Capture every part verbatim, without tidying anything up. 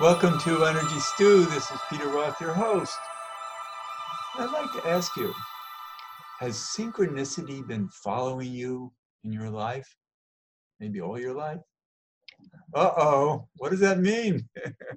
Welcome to Energy Stew. This is Peter Roth, your host. I'd like to ask you, has synchronicity been following you in your life? Maybe all your life? Uh-oh, what does that mean?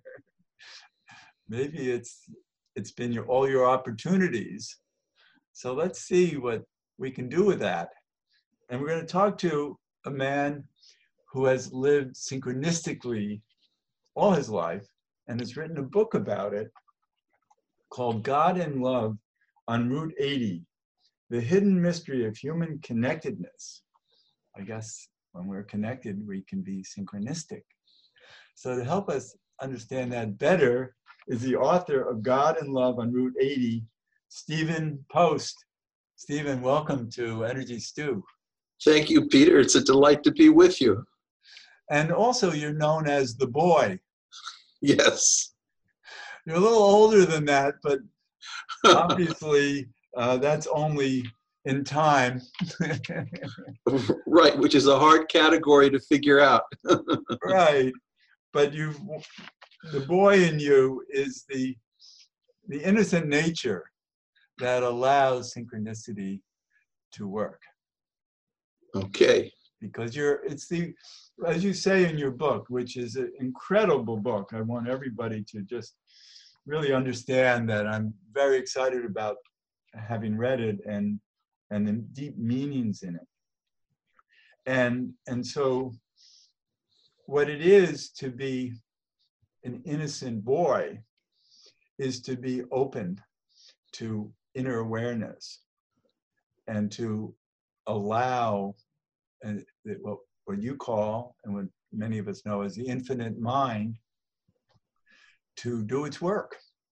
Maybe it's it's been your all your opportunities. So let's see what we can do with that. And we're going to talk to a man who has lived synchronistically all his life and has written a book about it called God and Love on Route eighty, The Hidden Mystery of Human Connectedness. I guess when we're connected, we can be synchronistic. So to help us understand that better is the author of God and Love on Route eighty, Stephen Post. Stephen, welcome to Energy Stew. Thank you, Peter. It's a delight to be with you. And also you're known as the boy. Yes. You're a little older than that, but obviously uh, that's only in time. Right, which is a hard category to figure out. Right. But you, the boy in you is the, the innocent nature that allows synchronicity to work. Okay. Because you're, it's the, as you say in your book, which is an incredible book. I want everybody to just really understand that I'm very excited about having read it and and the deep meanings in it. And and so what it is to be an innocent boy is to be open to inner awareness and to allow uh, what, what you call, and what many of us know as the infinite mind, to do its work.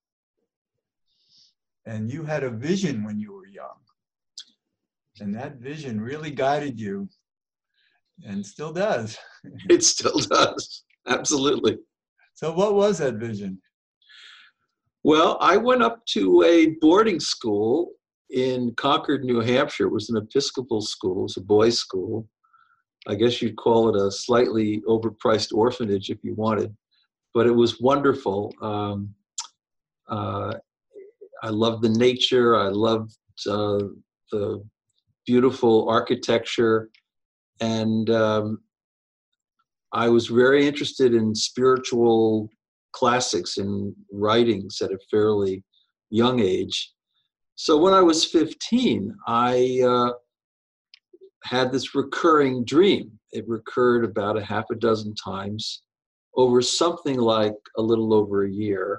And you had a vision when you were young. And that vision really guided you and still does. It still does. Absolutely. So what was that vision? Well, I went up to a boarding school in Concord, New Hampshire. It was an Episcopal school. It was a boys' school. I guess you'd call it a slightly overpriced orphanage if you wanted. But it was wonderful. Um, uh, I loved the nature. I loved uh, the beautiful architecture. And um, I was very interested in spiritual classics and writings at a fairly young age. So when I was fifteen, I uh, had this recurring dream. It recurred about a half a dozen times over something like a little over a year.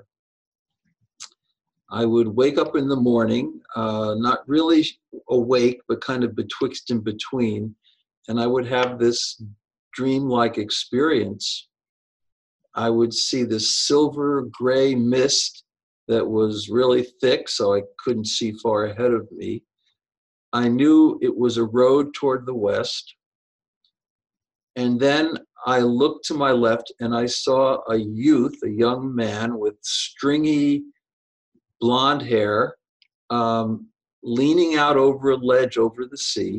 I would wake up in the morning, uh, not really awake, but kind of betwixt and between, and I would have this dreamlike experience. I would see this silver gray mist that was really thick, so I couldn't see far ahead of me. I knew it was a road toward the west. And then I looked to my left and I saw a youth, a young man with stringy blonde hair, um, leaning out over a ledge over the sea.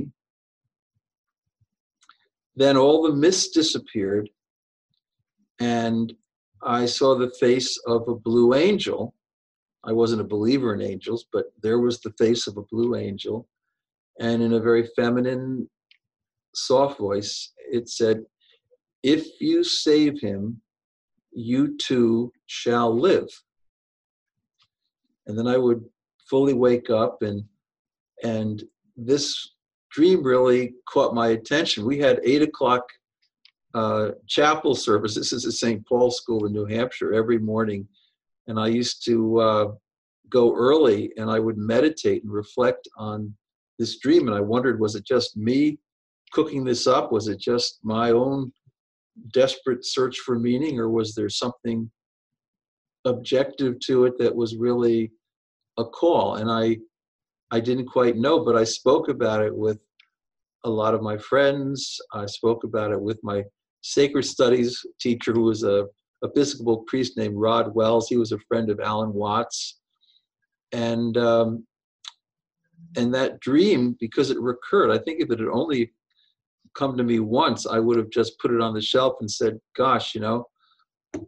Then all the mist disappeared, and I saw the face of a blue angel. I wasn't a believer in angels, but there was the face of a blue angel. And in a very feminine, soft voice, it said, "If you save him, you too shall live." And then I would fully wake up, and and this dream really caught my attention. We had eight o'clock uh, chapel service. This is at Saint Paul's School in New Hampshire every morning. And I used to uh, go early and I would meditate and reflect on this dream. And I wondered, was it just me cooking this up? Was it just my own desperate search for meaning, or was there something objective to it that was really a call? And I I didn't quite know, but I spoke about it with a lot of my friends. I spoke about it with my sacred studies teacher, who was a Episcopal priest named Rod Wells. He was a friend of Alan Watts. And um, and that dream, because it recurred, I think if it had only come to me once, I would have just put it on the shelf and said, gosh, you know,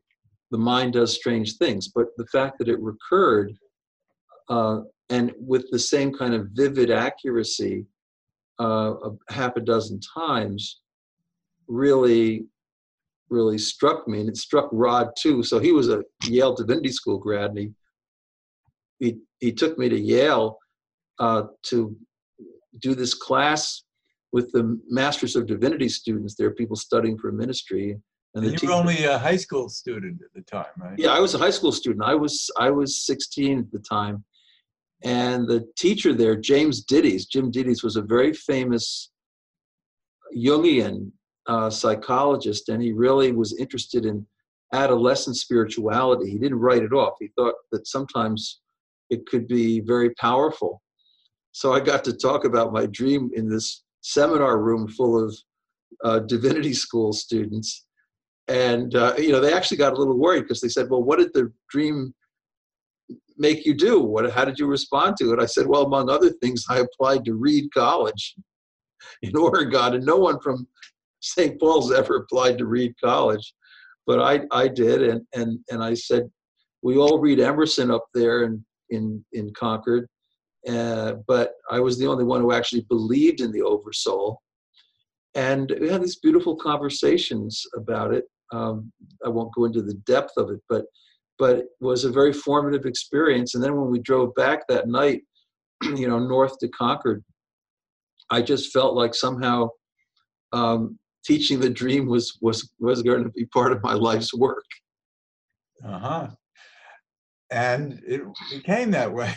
the mind does strange things. But the fact that it recurred, uh, and with the same kind of vivid accuracy, uh, a half a dozen times, really, really struck me. And it struck Rod too. So he was a Yale Divinity School grad, and he he, he took me to Yale uh, to do this class with the Masters of Divinity students. There are people studying for ministry. And, And the you were teacher, only a high school student at the time, right? yeah, I was a high school student. I was I was sixteen at the time. And the teacher there, James Dittes, Jim Dittes, was a very famous Jungian uh, psychologist, and he really was interested in adolescent spirituality. He didn't write it off. He thought that sometimes it could be very powerful. So I got to talk about my dream in this seminar room full of uh, divinity school students. And, uh, you know, they actually got a little worried because they said, well, what did the dream make you do? What, how did you respond to it? I said, well, among other things, I applied to Reed College in Oregon, and no one from Saint Paul's ever applied to Reed College, but I, I did. And, and, and I said, we all read Emerson up there in, in, in Concord, uh, but I was the only one who actually believed in the Oversoul. And we had these beautiful conversations about it. Um, I won't go into the depth of it, but but it was a very formative experience. And then when we drove back that night, you know, north to Concord, I just felt like somehow um, teaching the dream was was was going to be part of my life's work. Uh-huh. And it became that way.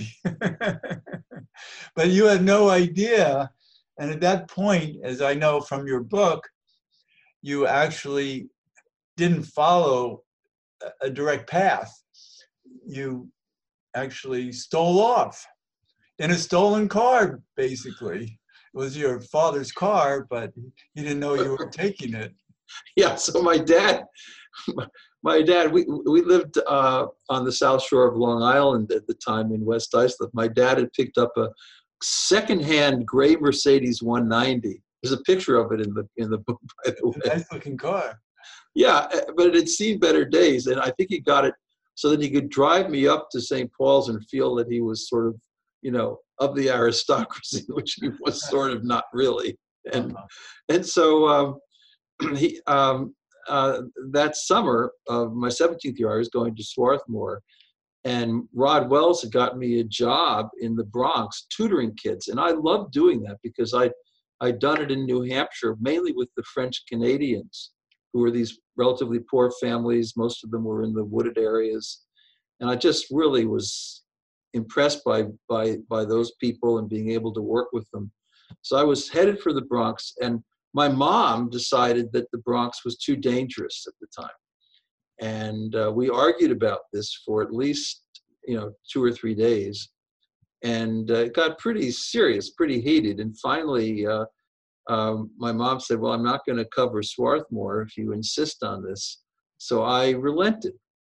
But you had no idea. And at that point, as I know from your book, you actually didn't follow a direct path. You actually stole off in a stolen car, basically. It was your father's car, but he didn't know you were taking it. Yeah, so my dad, my dad, we we lived uh, on the South Shore of Long Island at the time in West Islip. My dad had picked up a secondhand gray Mercedes one ninety. There's a picture of it in the in the book, by the way. Nice looking car. Yeah, but it had seen better days, and I think he got it so that he could drive me up to Saint Paul's and feel that he was sort of, you know, of the aristocracy, which he was sort of not really. And Uh-huh. and so um, he um, uh, that summer of my seventeenth year, I was going to Swarthmore, and Rod Wells had gotten me a job in the Bronx tutoring kids, and I loved doing that because I I'd done it in New Hampshire, mainly with the French Canadians, who were these relatively poor families. Most of them were in the wooded areas. And I just really was impressed by, by, by those people and being able to work with them. So I was headed for the Bronx, and my mom decided that the Bronx was too dangerous at the time. And uh, we argued about this for at least, you know, two or three days. And uh, it got pretty serious, pretty heated. And finally, uh, um, my mom said, well, I'm not going to cover Swarthmore if you insist on this. So I relented.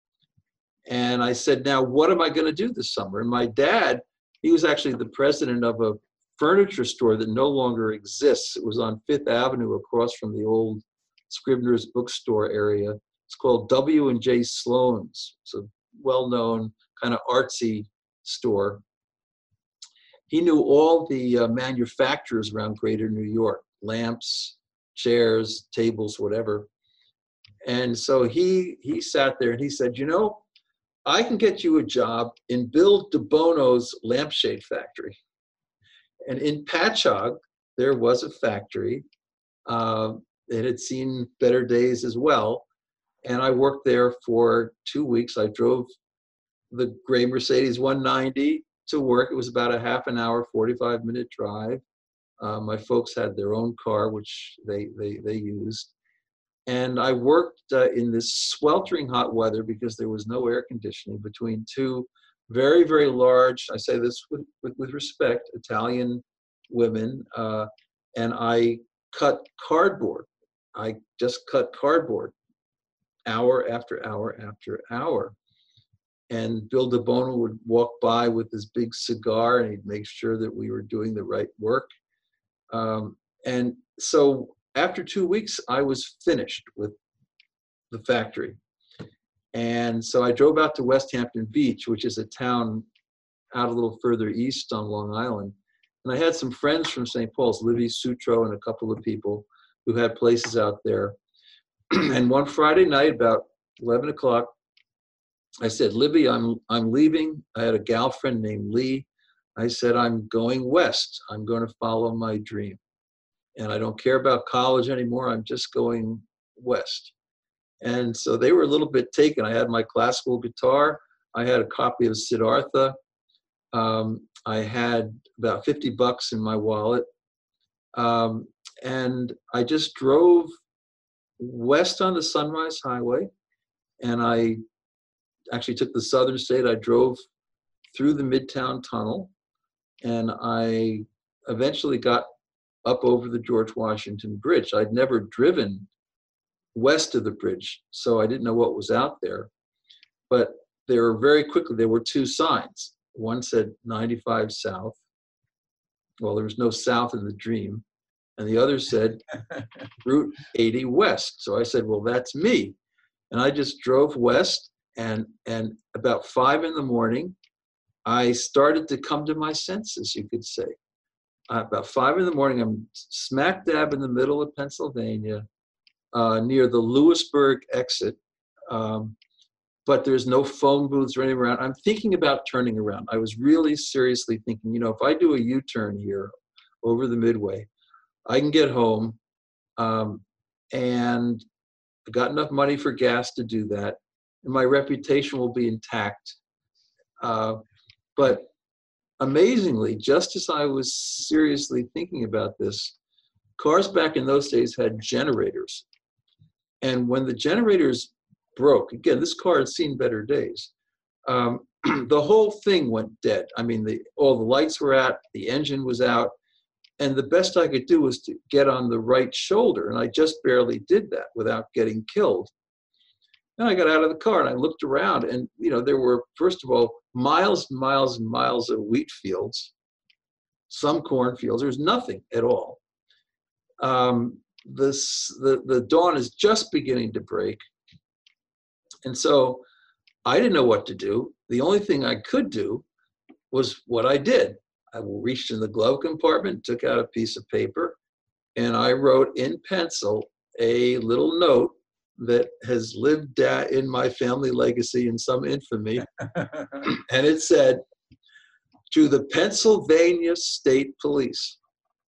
And I said, now, what am I going to do this summer? And my dad, he was actually the president of a furniture store that no longer exists. It was on Fifth Avenue across from the old Scribner's bookstore area. It's called W and J Sloan's. It's a well-known kind of artsy store. He knew all the uh, manufacturers around Greater New York, lamps, chairs, tables, whatever. And so he he sat there and he said, you know, I can get you a job in Bill de Bono's lampshade factory. And in Patchogue, there was a factory. Uh, it had seen better days as well. And I worked there for two weeks. I drove the gray Mercedes one ninety to work. It was about a half an hour, forty-five minute drive. Uh, my folks had their own car, which they, they, they used. And I worked uh, in this sweltering hot weather because there was no air conditioning between two very, very large, I say this with, with, with respect, Italian women. Uh, and I cut cardboard. I just cut cardboard hour after hour after hour. And Bill de Bono would walk by with his big cigar and he'd make sure that we were doing the right work. Um, and so after two weeks, I was finished with the factory. And so I drove out to West Hampton Beach, which is a town out a little further east on Long Island. And I had some friends from Saint Paul's, Livy Sutro and a couple of people who had places out there. And one Friday night, about eleven o'clock, I said, Libby, I'm, I'm leaving. I had a gal friend named Lee. I said, I'm going west. I'm going to follow my dream. And I don't care about college anymore. I'm just going west. And so they were a little bit taken. I had my classical guitar. I had a copy of Siddhartha. Um, I had about fifty bucks in my wallet. Um, and I just drove west on the Sunrise Highway. And I actually took the Southern State. I drove through the Midtown Tunnel. And I eventually got up over the George Washington Bridge. I'd never driven west of the bridge, so I didn't know what was out there. But there were very quickly, there were two signs. One said ninety-five south. Well, there was no south in the dream. And the other said Route eighty west. So I said, well, that's me. And I just drove west, and, and about five in the morning, I started to come to my senses, you could say. Uh, about five in the morning, I'm smack dab in the middle of Pennsylvania, uh, near the Lewisburg exit. Um, but there's no phone booths or anything around. I'm thinking about turning around. I was really seriously thinking, you know, if I do a U-turn here over the Midway, I can get home, um, and I got enough money for gas to do that, and my reputation will be intact. Uh, but amazingly, just as I was seriously thinking about this, cars back in those days had generators. And when the generators broke, again, this car had seen better days, um, the whole thing went dead. I mean, the, all the lights were out, the engine was out, and the best I could do was to get on the right shoulder, and I just barely did that without getting killed. And I got out of the car and I looked around, and you know, there were, first of all, miles and miles and miles of wheat fields, some cornfields. There's nothing at all. Um, this, the, the dawn is just beginning to break. And so I didn't know what to do. The only thing I could do was what I did. I reached in the glove compartment, took out a piece of paper, and I wrote in pencil a little note that has lived uh, in my family legacy in some infamy. And it said, to the Pennsylvania State Police,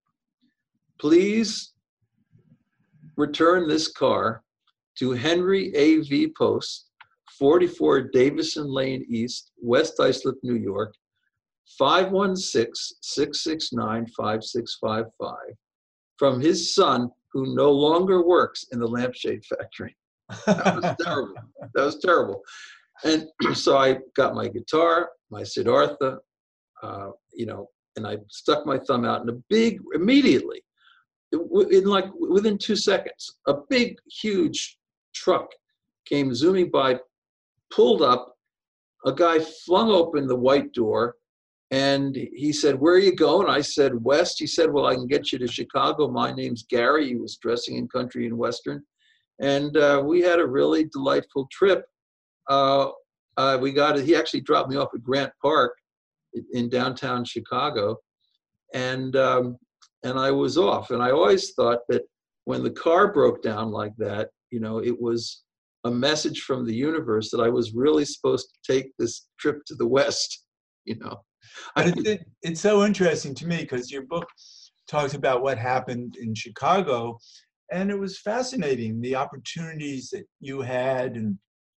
please return this car to Henry A V Post, forty-four Davison Lane East, West Islip, New York, five one six, six six nine, five six five five, from his son, who no longer works in the lampshade factory. That was terrible. That was terrible. And so I got my guitar, my Siddhartha, uh, you know, and I stuck my thumb out, and a big, immediately, in like within two seconds, a big, huge truck came zooming by, pulled up. A guy flung open the white door, and he said, where are you going? I said, west. He said, well, I can get you to Chicago. My name's Gary. He was dressing in country and western. And uh, we had a really delightful trip. Uh, uh, we got it. He actually dropped me off at Grant Park in downtown Chicago. And, um, and I was off. And I always thought that when the car broke down like that, you know, it was a message from the universe that I was really supposed to take this trip to the West, you know. But it's, it's so interesting to me because your book talks about what happened in Chicago, and it was fascinating, the opportunities that you had, and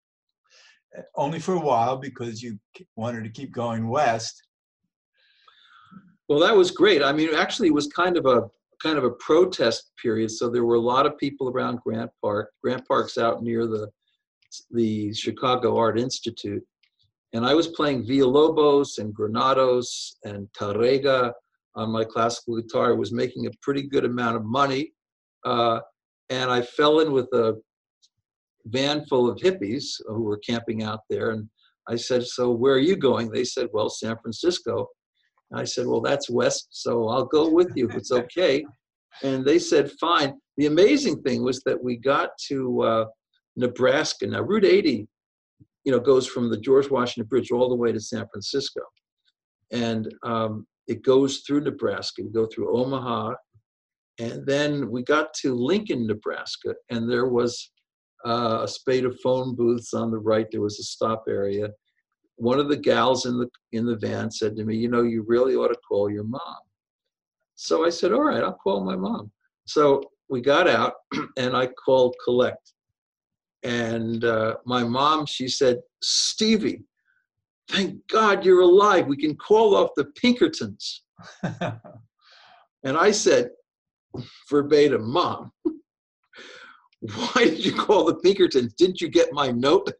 only for a while because you wanted to keep going west. Well, that was great. I mean, actually, it was kind of a kind of a protest period. So there were a lot of people around Grant Park. Grant Park's out near the the Chicago Art Institute. And I was playing Villalobos and Granados and Tarrega on my classical guitar. I was making a pretty good amount of money. Uh, and I fell in with a van full of hippies who were camping out there. And I said, so where are you going? They said, well, San Francisco. And I said, well, that's west, so I'll go with you if it's okay. And they said, fine. The amazing thing was that we got to uh, Nebraska. Now, Route eighty you know, goes from the George Washington Bridge all the way to San Francisco. And um, it goes through Nebraska. You go through Omaha. And then we got to Lincoln, Nebraska, and there was uh, a spate of phone booths on the right. There was a stop area. One of the gals in the in the van said to me, you know, you really ought to call your mom. So I said, all right, I'll call my mom. So we got out, and I called collect. And uh, my mom, she said, Stevie, thank God you're alive. We can call off the Pinkertons. And I said, verbatim, Mom, why did you call the Pinkertons? Didn't you get my note?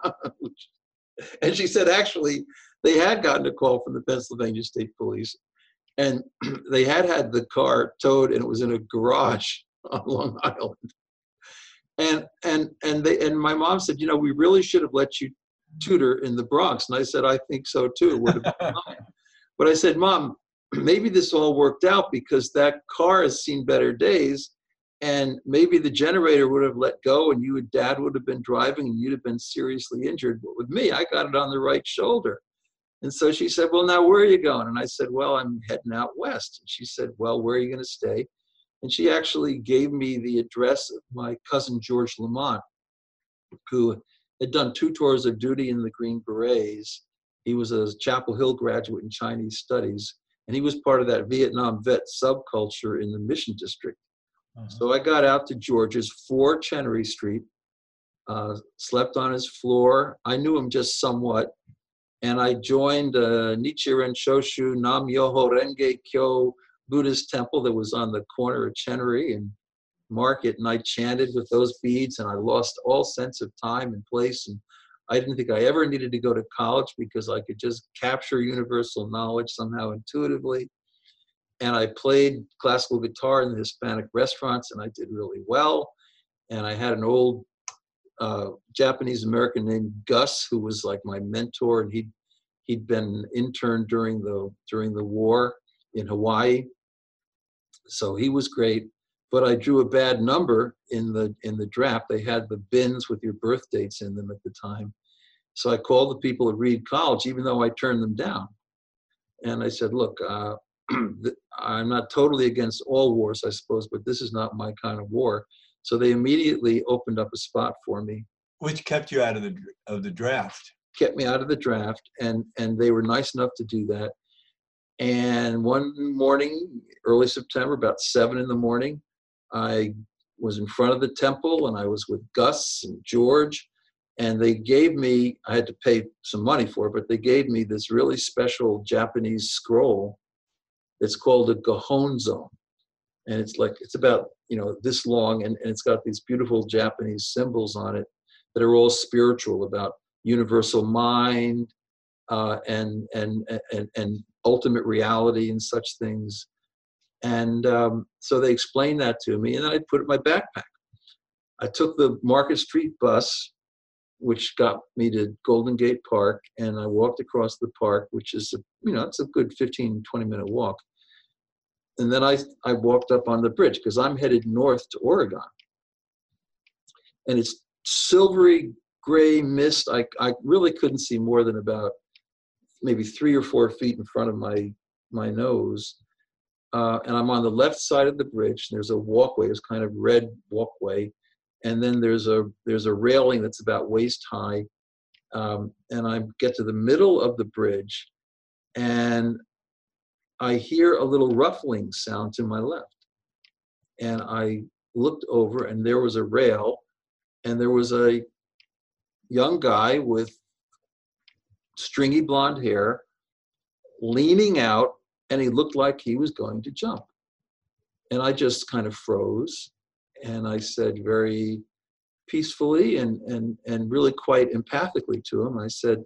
And she said, actually, they had gotten a call from the Pennsylvania State Police, and they had had the car towed, and it was in a garage on Long Island. And and and they and my mom said, you know, we really should have let you tutor in the Bronx. And I said, I think so too. It would have been fine. But I said, Mom, maybe this all worked out because that car has seen better days, and maybe the generator would have let go, and you and Dad would have been driving, and you'd have been seriously injured. But with me, I got it on the right shoulder. And so she said, well, now where are you going? And I said, well, I'm heading out west. And she said, well, where are you going to stay? And she actually gave me the address of my cousin, George Lamont, who had done two tours of duty in the Green Berets. He was a Chapel Hill graduate in Chinese studies, and he was part of that Vietnam vet subculture in the Mission District. Uh-huh. So I got out to George's, four Chenery Street, uh, slept on his floor. I knew him just somewhat. And I joined uh, Nichiren Shoshu Nam Myoho Renge Kyo Buddhist temple that was on the corner of Chenery and Market, and I chanted with those beads, and I lost all sense of time and place, and I didn't think I ever needed to go to college because I could just capture universal knowledge somehow intuitively. And I played classical guitar in the Hispanic restaurants, and I did really well. And I had an old uh, Japanese American named Gus, who was like my mentor, and he'd he'd been interned during the during the war in Hawaii. So he was great, but I drew a bad number in the in the draft. They had the bins with your birth dates in them at the time. So I called the people at Reed College, even though I turned them down. And I said, look, uh, I'm not totally against all wars, I suppose, but this is not my kind of war. So they immediately opened up a spot for me. Which kept you out of the of the draft. Kept me out of the draft, and and they were nice enough to do that. And one morning, early September, about seven in the morning, I was in front of the temple, and I was with Gus and George, and they gave me, I had to pay some money for it, but they gave me this really special Japanese scroll that's called a Gohonzon. And it's like, it's about, you know, this long, and, and it's got these beautiful Japanese symbols on it that are all spiritual, about universal mind, uh, and, and, and, and ultimate reality and such things. And um, so they explained that to me, and then I put it in my backpack. I took the Market Street bus, which got me to Golden Gate Park, and I walked across the park, which is, a, you know, it's a good fifteen, twenty minute walk. And then I, I walked up on the bridge because I'm headed north to Oregon. And it's silvery gray mist. I, I really couldn't see more than about maybe three or four feet in front of my, my nose. Uh, and I'm on the left side of the bridge. There's a walkway, it's kind of red walkway. And then there's a, there's a railing that's about waist high. Um, and I get to the middle of the bridge, and I hear a little ruffling sound to my left. And I looked over, and there was a rail, and there was a young guy with stringy blonde hair leaning out, and he looked like he was going to jump. And I just kind of froze, and I said very peacefully and, and, and really quite empathically to him, I said,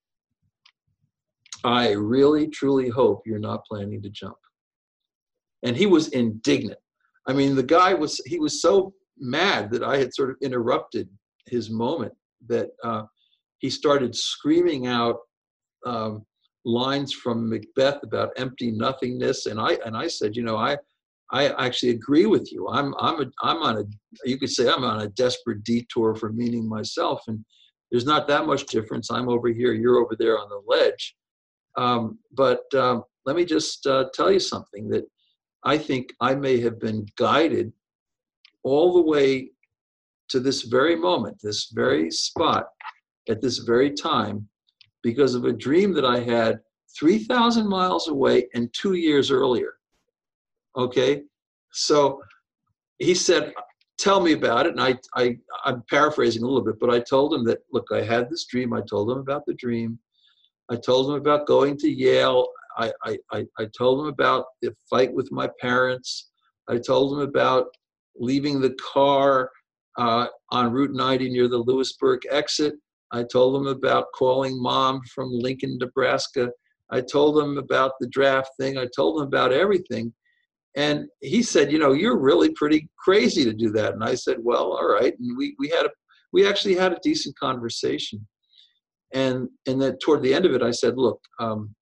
I really, truly hope you're not planning to jump. And he was indignant. I mean, the guy was, he was so mad that I had sort of interrupted his moment that uh, he started screaming out um, lines from Macbeth about empty nothingness. And I, and I said, you know, I, I actually agree with you. I'm, I'm, a, I'm on a, you could say I'm on a desperate detour for meaning myself. And There's not that much difference. I'm over here, you're over there on the ledge. Um, but um, let me just uh, tell you something that I think I may have been guided all the way to this very moment, this very spot, at this very time, because of a dream that I had three thousand miles away and two years earlier. Okay? So he said, tell me about it. And I, I, I'm paraphrasing a little bit, but I told him that, look, I had this dream. I told him about the dream. I told him about going to Yale. I, I, I, I told him about the fight with my parents. I told him about leaving the car uh, on Route ninety near the Lewisburg exit. I told him about calling mom from Lincoln, Nebraska. I told him about the draft thing. I told him about everything. And he said, you know, you're really pretty crazy to do that. And I said, well, all right. And we, we had a, we actually had a decent conversation. And, and then toward the end of it, I said, look, um,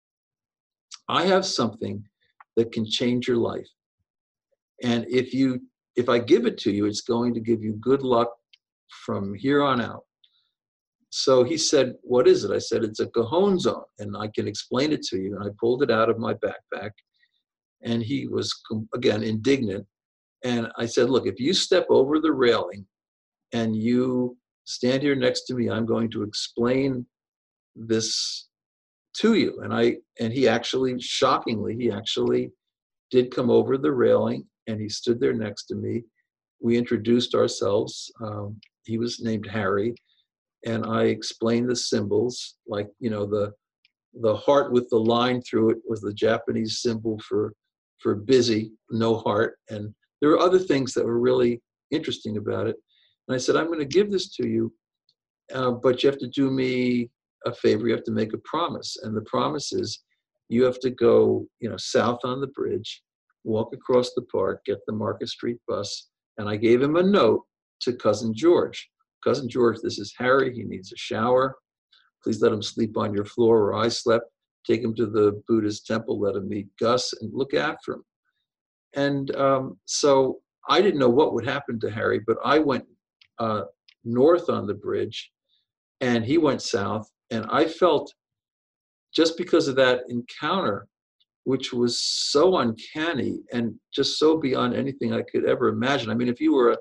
I have something that can change your life. And if you, if I give it to you, it's going to give you good luck from here on out. So he said, what is it? I said, it's a Cajon zone, and I can explain it to you. And I pulled it out of my backpack, and he was, again, indignant. And I said, look, if you step over the railing and you stand here next to me, I'm going to explain this to you. And I, and he actually, shockingly, he actually did come over the railing, and he stood there next to me. We introduced ourselves. Um, he was named Harry. And I explained the symbols, like, you know, the the heart with the line through it was the Japanese symbol for for busy, no heart. And there were other things that were really interesting about it. And I said, I'm going to give this to you, uh, but you have to do me a favor. You have to make a promise. And the promise is you have to go, you know, south on the bridge, walk across the park, get the Market Street bus. And I gave him a note to Cousin George. Cousin George, this is Harry. He needs a shower. Please let him sleep on your floor where I slept. Take him to the Buddhist temple. Let him meet Gus and look after him. And um, so I didn't know what would happen to Harry, but I went uh, north on the bridge, and he went south. And I felt, just because of that encounter, which was so uncanny and just so beyond anything I could ever imagine. I mean, if you were a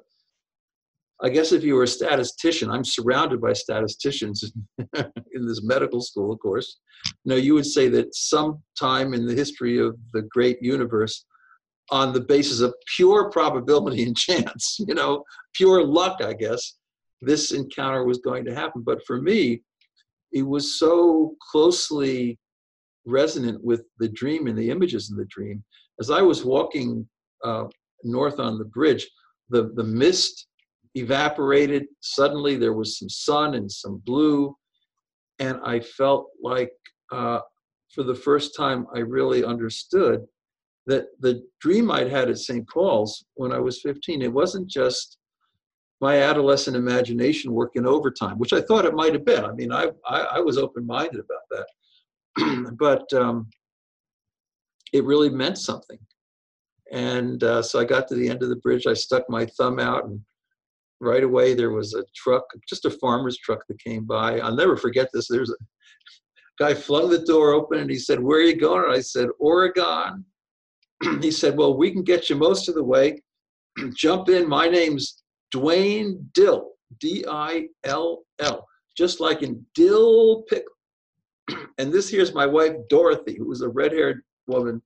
I guess if you were a statistician, I'm surrounded by statisticians in this medical school, of course. You know, you would say that sometime in the history of the great universe, on the basis of pure probability and chance, you know, pure luck, I guess, this encounter was going to happen. But for me, it was so closely resonant with the dream and the images in the dream. As I was walking uh, north on the bridge, the, the mist evaporated. Suddenly there was some sun and some blue. And I felt like uh, for the first time, I really understood that the dream I'd had at Saint Paul's when I was fifteen, it wasn't just my adolescent imagination working overtime, which I thought it might have been. I mean, I, I, I was open-minded about that. But um, it really meant something. And uh, so I got to the end of the bridge. I stuck my thumb out, and right away there was a truck, just a farmer's truck that came by. I'll never forget this. There's a guy flung the door open, and he said, "Where are you going?" And I said, "Oregon." He said, "Well, we can get you most of the way. Jump in. My name's Dwayne Dill, D I L L, just like in dill pickle. And this here's my wife, Dorothy, who was a red-haired woman."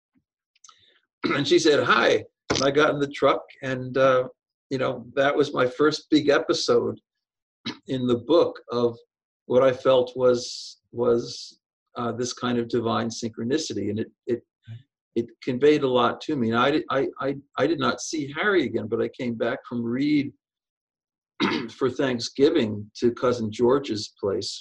And she said, "Hi." And I got in the truck, and, uh, you know, that was my first big episode in the book of what I felt was was uh, this kind of divine synchronicity. And it it it conveyed a lot to me. And I, did, I, I, I did not see Harry again, but I came back from Reed for Thanksgiving to Cousin George's place.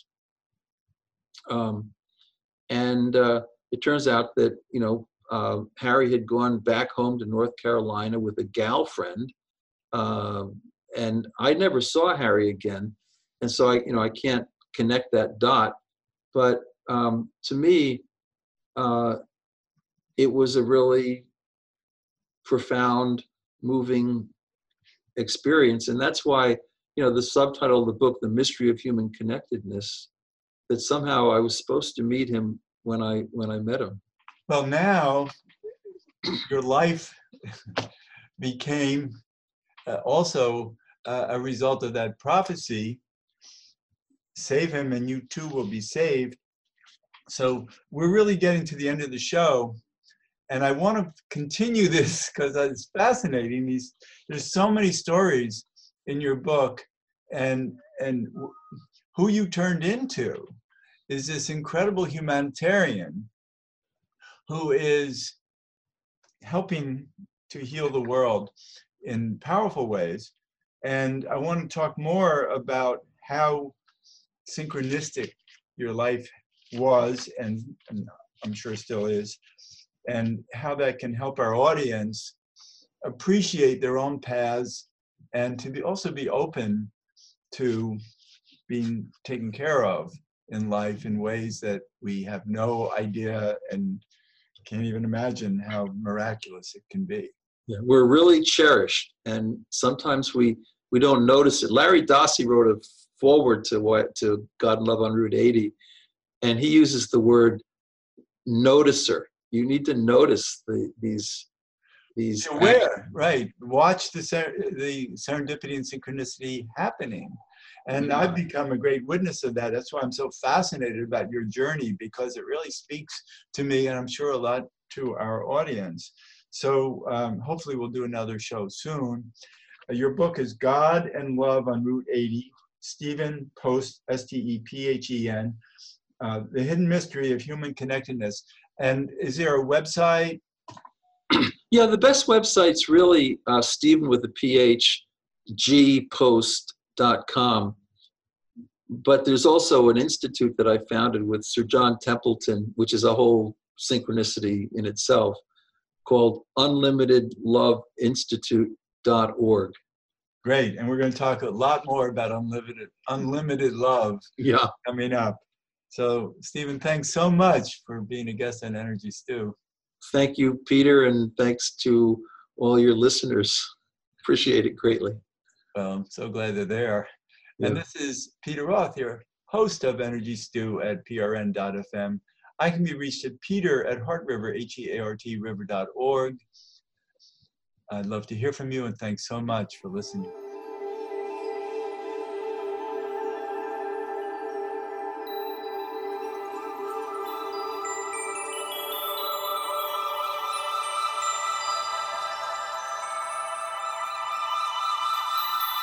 Um, and uh, it turns out that, you know, uh, Harry had gone back home to North Carolina with a gal friend. Um, and I never saw Harry again. And so I, you know, I can't connect that dot. But um, to me, uh, it was a really profound, moving experience. And that's why you know, the subtitle of the book, The Mystery of Human Connectedness, that somehow I was supposed to meet him when I when I met him. Well, now your life became uh, also uh, a result of that prophecy. Save him and you too will be saved. So we're really getting to the end of the show. And I want to continue this because it's fascinating. These, there's so many stories in your book, and and who you turned into is this incredible humanitarian who is helping to heal the world in powerful ways. And I want to talk more about how synchronistic your life was, and, and I'm sure still is, and how that can help our audience appreciate their own paths and to be also be open to being taken care of in life in ways that we have no idea and can't even imagine how miraculous it can be. Yeah, we're really cherished, and sometimes we we don't notice it. Larry Dossey wrote a foreword to what to God and Love on Route eighty, and he uses the word noticer. You need to notice the, these these. Be aware, right? Watch the ser- the serendipity and synchronicity happening, and I've become a great witness of that. That's why I'm so fascinated about your journey, because it really speaks to me, and I'm sure a lot to our audience. So um, hopefully we'll do another show soon. Uh, your book is God and Love on Route eighty. Stephen Post, S T E P H E N, uh, The Hidden Mystery of Human Connectedness. And is there a website? Yeah, the best website's really uh, Stephen with a P H, G post dot com. But there's also an institute that I founded with Sir John Templeton, which is a whole synchronicity in itself, called unlimited love institute dot org. Great. And we're going to talk a lot more about unlimited, unlimited love Yeah. coming up. So, Stephen, thanks so much for being a guest on Energy Stew. Thank you, Peter, and thanks to all your listeners. Appreciate it greatly. Well, I'm so glad they're there. Yeah. And this is Peter Roth, your host of Energy Stew at P R N dot F M. I can be reached at Peter at Heart River, H E A R T river dot org. I'd love to hear from you, and thanks so much for listening.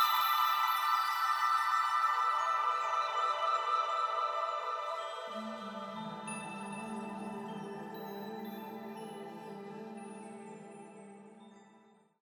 Mm-hmm.